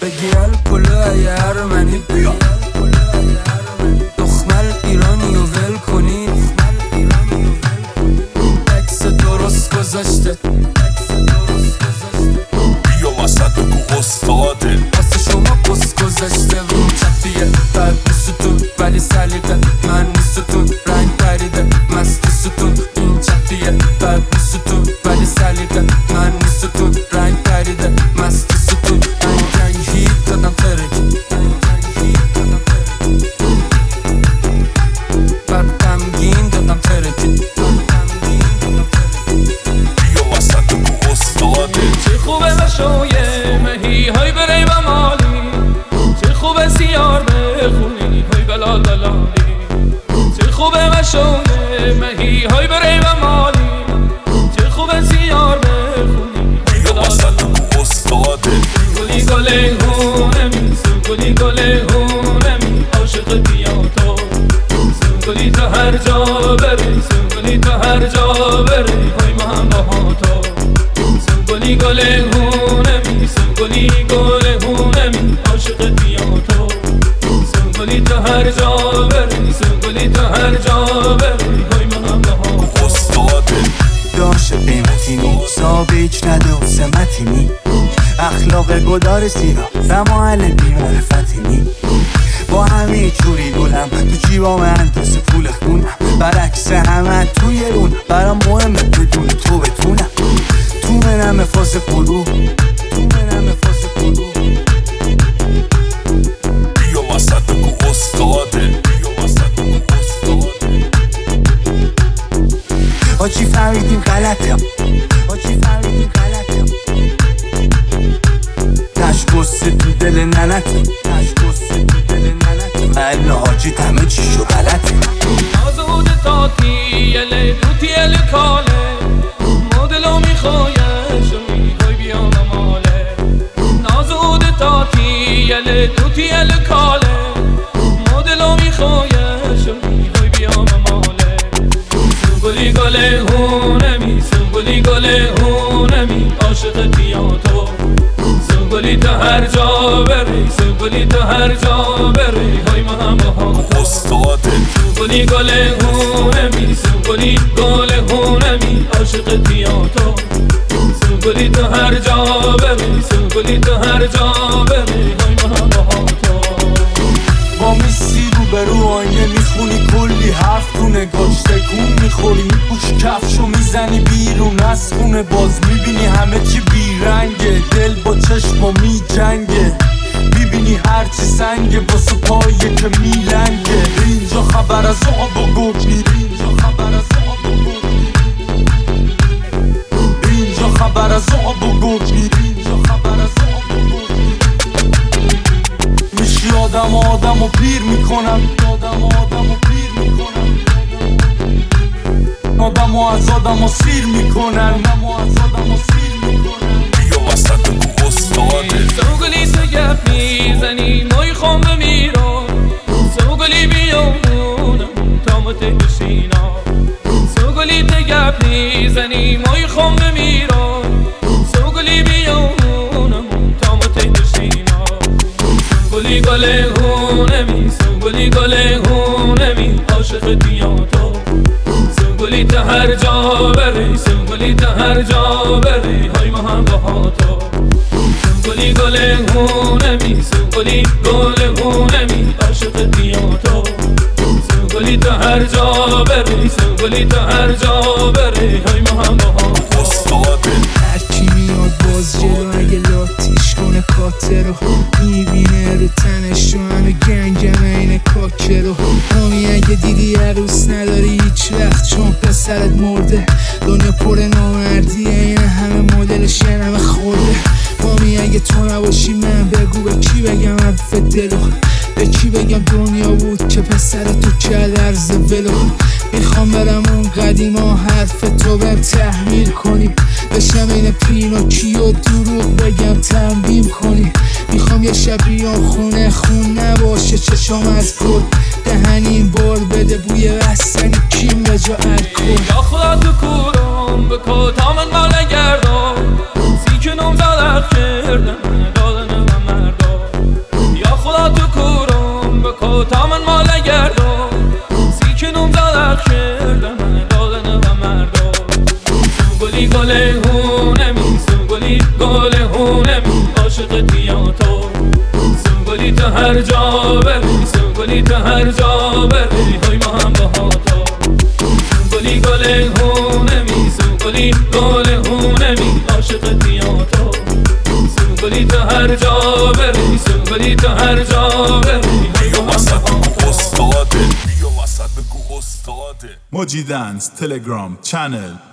بگی الکل ارمنی بیا دخمل ایرانی و ول کنی عکس درست گذاشته بیا وسط بگو استاده واسه شما پس گذاشته رو چطیه بد نیستون ولی سلیقه من نیستون رنگ پریده مستی ستون این چطیه بد نیستون ولی سلیقه من نیستون رنگ پریده مستی ستون رنگ هیت دادم ترک بر غمگین دادم ترک بیا وسط بگو استاده چه خوبه مشویه مهی های بری و مالی چه خوبه سیار بخونی های بلا دلالی چه خوبه مشویه مهی های بری و مالی چه خوبه سیار بخونی های بلا دلالی استاده گلی گله هونمی گلی گله هونمی عاشق دیاتو گلی تا هر جا بری گلی تا هر جا بری های من با تو گلی گله هونمی گلی گله هونمی عاشق دیاتو گلی تا هر جا بری گلی تا هر جا بری های من با تو استاده داشت قیمتی نی صاحب هیچ نده و سمتی نی اخلاق گدار سینا رمال بیمعرفتی نی با همه چوری گلم تو جیبا من دوست پول خونم برعکس همه توی رون برام مهمه بدون تو بتونم تو منم فاز پرو تو منم فاز پرو بیا وسط بگو استاده بیا وسط بگو استاده آجی فهمیدیم غلطه آجی فهمیدیم غلطه تشکسته تو دل ننته تشکسته تو دل ننته ولی حاجی همه چیشو غلطه نازود تاتیل دوتیل کاله مدلو میخوایش و میخوای بیام ماله نازود تاتیل دوتیل کاله مدلو میخوایش و میخوای بیام ماله سنگلی گله هونمی سنگلی گله هونمی عاشق دیاتو سنگلی تا هر جا بری سنگلی تا هر جا بری های من با استاده گلی گله هونمی گلی گله هونمی عاشق دیاتو گلی تا هر جا بری گلی تا هر جا بری های من با تو با میسی رو به رو آینه میخونی کلی حرف تو نگاش تکون میخوری میپوشی کفشو میزنی بیرون از خونه باز میبینی همه چی بیرنگه دل با چشما میجنگه میبینی هرچی سنگه واسه پایه که میلنگه اینجا خبر از آب و گرگ اینجا خبر از آب و گرگ اینجا خبر از آب و گرگ اینجا خبر از آب و گرگ میشی آدم و پیر میکنم آدم و پیر میکنم آدم و از آدم و سیر میکنن بیا وسط بگو استاده سوگلی تو گپ میزنی مای خون بمیرم سوگلی بیامونم تا متکشینا سوگلی تو گپ میزنی مای خون بمیرم سوگلی بیامونم تا متکشینا سوگلی گله هونمی سوگلی گله هونمی عاشق دیاتو سوگلی تا هر جا بری سوگلی تا هر جا بری های من با تو سوگلی گله هونمی سوگلی گله هونمی عاشق دیاتو سوگلی تا هر جا بری سوگلی تا هر جا بری های من با تو استاده هرکی میاد باز جلو اگه لاتیش کنه کاتر رو میبینه رو تنش رو همه گنگم این کاکه رو همی اگه دیدی عروس نداری هیچ وقت چون پسرت مرده دنیا پر نامردیه این همه مدلش یه همه خورده مامی اگه تو نباشی من بگو به کی بگم حرف دلو به کی بگم دنیا بود که پسرتو کرد عرض ولو میخوام برم اون قدیما حرف تو بهم تحمیل کنی بشم این پینوکیو دروغ بگم تنبیم کنی میخوام یه شب بیام خونه خون نباشه چشام از گل دهنیم بار بده بوی بستنی کیم به جا الکل یا خدا تو کورم به کتا من مال گردم سیکنم زدق کردن دادن و مردم هونمی سوگلی گل هونمی عاشق دیاتو سوگلی تا هر جا بری سوگلی تا هر جا بری های ما هم با تو سوگلی گل هونمی سوگلی گل هونمی عاشق دیاتو سوگلی تا هر جا بری سوگلی تا هر جا بری بیا وسط بگو استاده بیا وسط بگو استاده موجی دنس تلگرام چنل